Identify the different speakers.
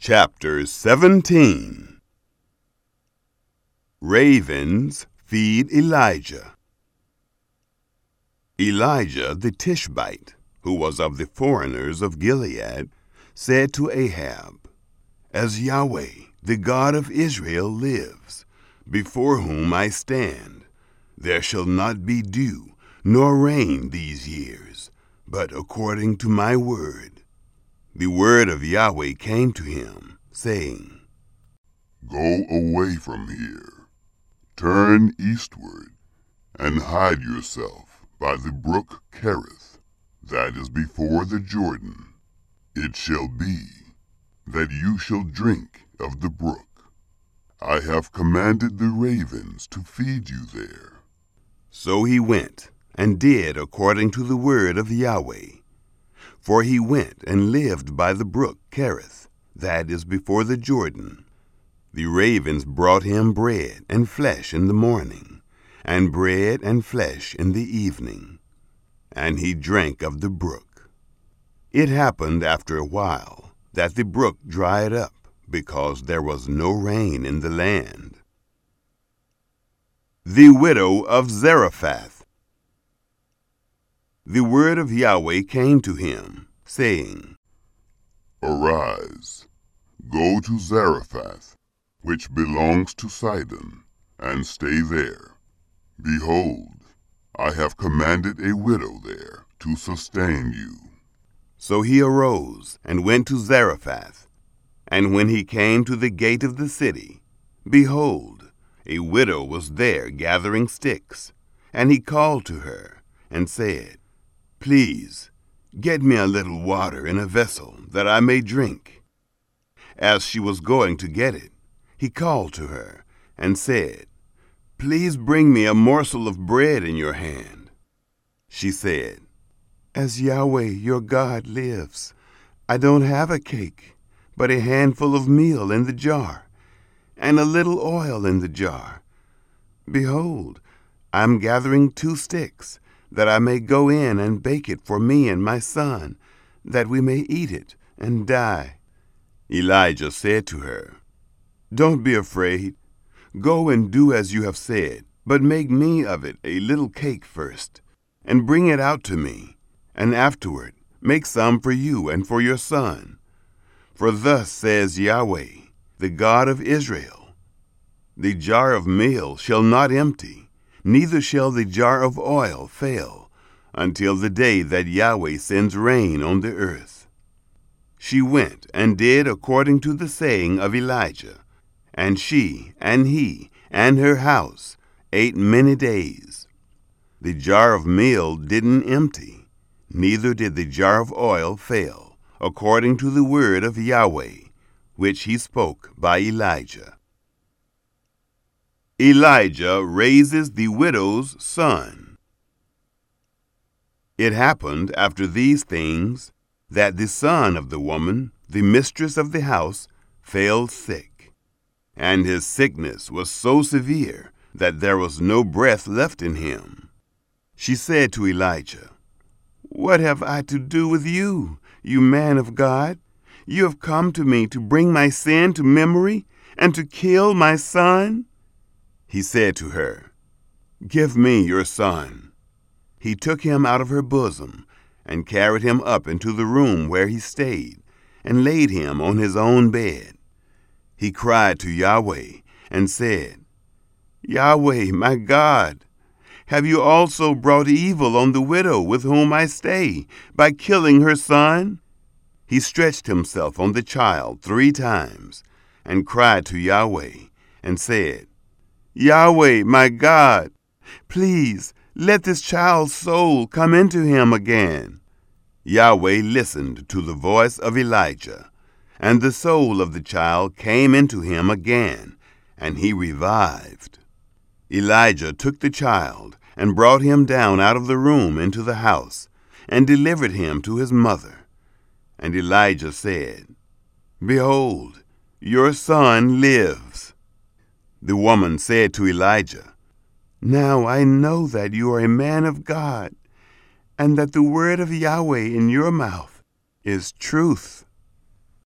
Speaker 1: Chapter 17. Ravens feed Elijah. Elijah the Tishbite, who was of the foreigners of Gilead, said to Ahab, "As Yahweh, the God of Israel, lives, before whom I stand, there shall not be dew nor rain these years, but according to my word." The word of Yahweh came to him, saying,
Speaker 2: "Go away from here, turn eastward, and hide yourself by the brook Kerith, that is before the Jordan. It shall be that you shall drink of the brook. I have commanded the ravens to feed you there."
Speaker 1: So he went and did according to the word of Yahweh. For he went and lived by the brook Kerith, that is before the Jordan. The ravens brought him bread and flesh in the morning, and bread and flesh in the evening, and he drank of the brook. It happened after a while that the brook dried up, because there was no rain in the land. The widow of Zarephath. The word of Yahweh came to him, saying,
Speaker 2: "Arise, go to Zarephath, which belongs to Sidon, and stay there. Behold, I have commanded a widow there to sustain you."
Speaker 1: So he arose and went to Zarephath. And when he came to the gate of the city, behold, a widow was there gathering sticks. And he called to her, and said, "Please, get me a little water in a vessel, that I may drink." As she was going to get it, he called to her, and said, "Please bring me a morsel of bread in your hand." She said, "As Yahweh your God lives, I don't have a cake, but a handful of meal in the jar, and a little oil in the jar. Behold, I'm gathering 2 sticks, that I may go in and bake it for me and my son, that we may eat it and die." Elijah said to her, "Don't be afraid. Go and do as you have said, but make me of it a little cake first, and bring it out to me, and afterward make some for you and for your son. For thus says Yahweh, the God of Israel, the jar of meal shall not empty, neither shall the jar of oil fail, until the day that Yahweh sends rain on the earth." She went and did according to the saying of Elijah, and she and he and her house ate many days. The jar of meal didn't empty, neither did the jar of oil fail, according to the word of Yahweh, which he spoke by Elijah. Elijah raises the widow's son. It happened after these things that the son of the woman, the mistress of the house, fell sick. And his sickness was so severe that there was no breath left in him. She said to Elijah, "What have I to do with you, you man of God? You have come to me to bring my sin to memory and to kill my son?" He said to her, "Give me your son." He took him out of her bosom and carried him up into the room where he stayed, and laid him on his own bed. He cried to Yahweh and said, "Yahweh, my God, have you also brought evil on the widow with whom I stay by killing her son?" He stretched himself on the child 3 times and cried to Yahweh and said, "Yahweh, my God, please let this child's soul come into him again." Yahweh listened to the voice of Elijah, and the soul of the child came into him again, and he revived. Elijah took the child and brought him down out of the room into the house, and delivered him to his mother. And Elijah said, "Behold, your son lives." The woman said to Elijah, "Now I know that you are a man of God, and that the word of Yahweh in your mouth is truth."